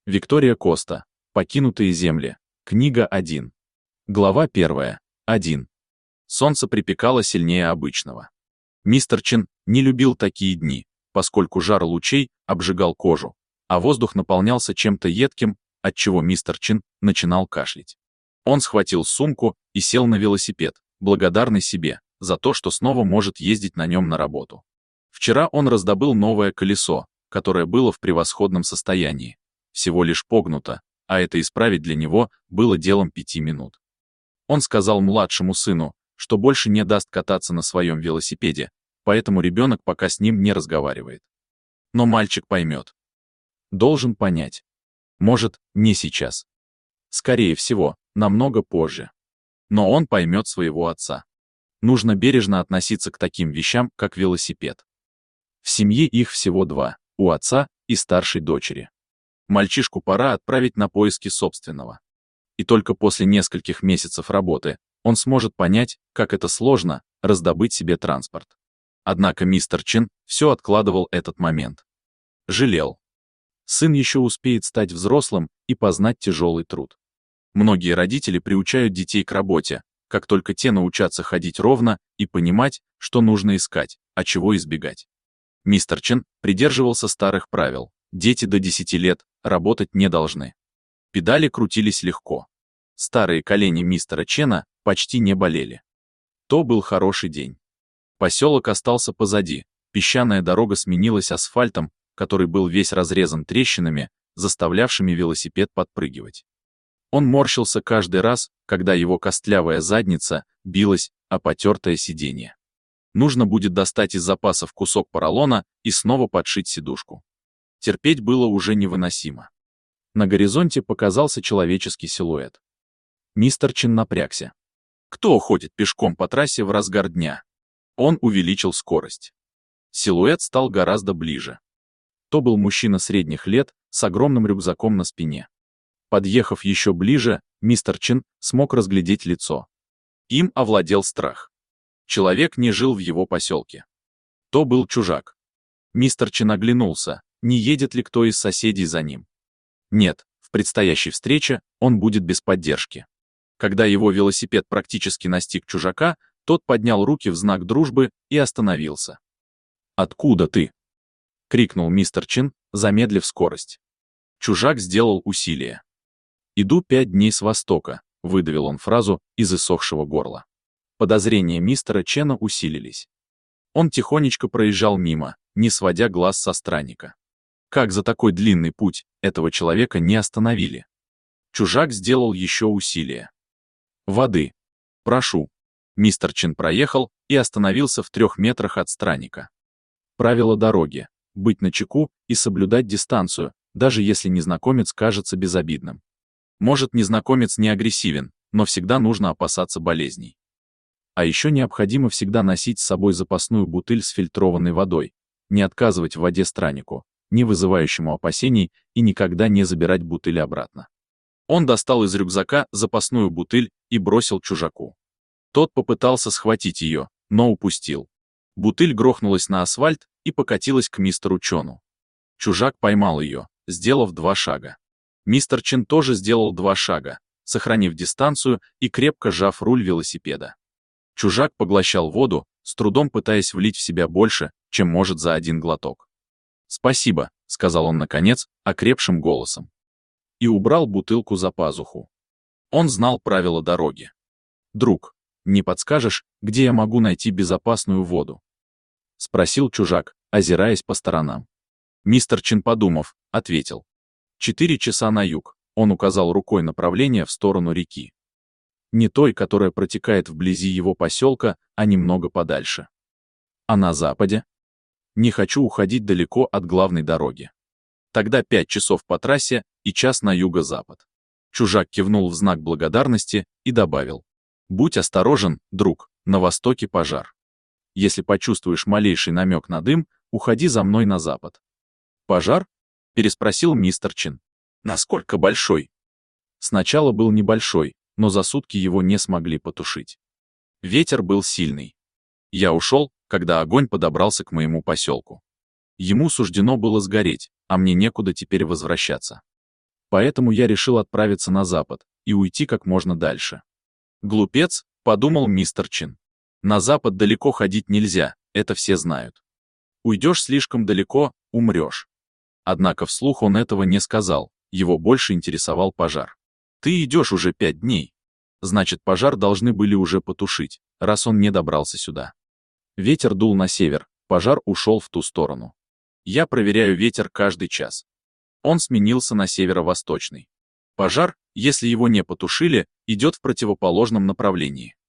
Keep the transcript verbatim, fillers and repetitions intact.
Виктория Коста. Покинутые земли. Книга один. Глава первая. один. Солнце припекало сильнее обычного. Мистер Чин не любил такие дни, поскольку жар лучей обжигал кожу, а воздух наполнялся чем-то едким, отчего мистер Чин начинал кашлять. Он схватил сумку и сел на велосипед, благодарный себе за то, что снова может ездить на нем на работу. Вчера он раздобыл новое колесо, которое было в превосходном состоянии, всего лишь погнуто, а это исправить для него было делом пяти минут. Он сказал младшему сыну, что больше не даст кататься на своем велосипеде, поэтому ребенок пока с ним не разговаривает. Но мальчик поймет. Должен понять. Может, не сейчас. Скорее всего, намного позже. Но он поймет своего отца. Нужно бережно относиться к таким вещам, как велосипед. В семье их всего два, у отца и старшей дочери. Мальчишку пора отправить на поиски собственного. И только после нескольких месяцев работы он сможет понять, как это сложно раздобыть себе транспорт. Однако мистер Чин все откладывал этот момент. Жалел. Сын еще успеет стать взрослым и познать тяжелый труд. Многие родители приучают детей к работе, как только те научатся ходить ровно и понимать, что нужно искать, а чего избегать. Мистер Чин придерживался старых правил. Дети до десяти лет работать не должны. Педали крутились легко. Старые колени мистера Чена почти не болели. То был хороший день. Поселок остался позади, песчаная дорога сменилась асфальтом, который был весь разрезан трещинами, заставлявшими велосипед подпрыгивать. Он морщился каждый раз, когда его костлявая задница билась о потертое сиденье. Нужно будет достать из запасов кусок поролона и снова подшить сидушку. Терпеть было уже невыносимо. На горизонте показался человеческий силуэт. Мистер Чин напрягся. Кто ходит пешком по трассе в разгар дня? Он увеличил скорость. Силуэт стал гораздо ближе. То был мужчина средних лет с огромным рюкзаком на спине. Подъехав еще ближе, мистер Чин смог разглядеть лицо. Им овладел страх. Человек не жил в его поселке. То был чужак. Мистер Чин оглянулся, не едет ли кто из соседей за ним. Нет, в предстоящей встрече он будет без поддержки. Когда его велосипед практически настиг чужака, тот поднял руки в знак дружбы и остановился. «Откуда ты?» — крикнул мистер Чин, замедлив скорость. Чужак сделал усилие. «Иду пять дней с востока», — выдавил он фразу из иссохшего горла. Подозрения мистера Чена усилились. Он тихонечко проезжал мимо, не сводя глаз со странника. Как за такой длинный путь этого человека не остановили? Чужак сделал еще усилие. «Воды. Прошу». Мистер Чин проехал и остановился в трех метрах от странника. Правило дороги — быть начеку и соблюдать дистанцию, даже если незнакомец кажется безобидным. Может, незнакомец не агрессивен, но всегда нужно опасаться болезней. А еще необходимо всегда носить с собой запасную бутыль с фильтрованной водой, не отказывать в воде страннику, не вызывающему опасений, и никогда не забирать бутыль обратно. Он достал из рюкзака запасную бутыль и бросил чужаку. Тот попытался схватить ее, но упустил. Бутыль грохнулась на асфальт и покатилась к мистеру Чону. Чужак поймал ее, сделав два шага. Мистер Чин тоже сделал два шага, сохранив дистанцию и крепко сжав руль велосипеда. Чужак поглощал воду, с трудом пытаясь влить в себя больше, чем может за один глоток. «Спасибо», — сказал он наконец, окрепшим голосом. И убрал бутылку за пазуху. Он знал правила дороги. «Друг, не подскажешь, где я могу найти безопасную воду?» — спросил чужак, озираясь по сторонам. Мистер Чин, подумав, ответил. «Четыре часа на юг», — он указал рукой направление в сторону реки. Не той, которая протекает вблизи его поселка, а немного подальше. А на западе? Не хочу уходить далеко от главной дороги. Тогда пять часов по трассе и час на юго-запад. Чужак кивнул в знак благодарности и добавил. Будь осторожен, друг, на востоке пожар. Если почувствуешь малейший намек на дым, уходи за мной на запад. Пожар? Переспросил мистер Чин. Насколько большой? Сначала был небольшой, но за сутки его не смогли потушить. Ветер был сильный. Я ушел, когда огонь подобрался к моему поселку. Ему суждено было сгореть, а мне некуда теперь возвращаться. Поэтому я решил отправиться на запад и уйти как можно дальше. Глупец, подумал мистер Чин. На запад далеко ходить нельзя, это все знают. Уйдешь слишком далеко, умрешь. Однако вслух он этого не сказал, его больше интересовал пожар. Ты идешь уже пять дней. Значит, пожар должны были уже потушить, раз он не добрался сюда. Ветер дул на север, пожар ушел в ту сторону. Я проверяю ветер каждый час. Он сменился на северо-восточный. Пожар, если его не потушили, идет в противоположном направлении.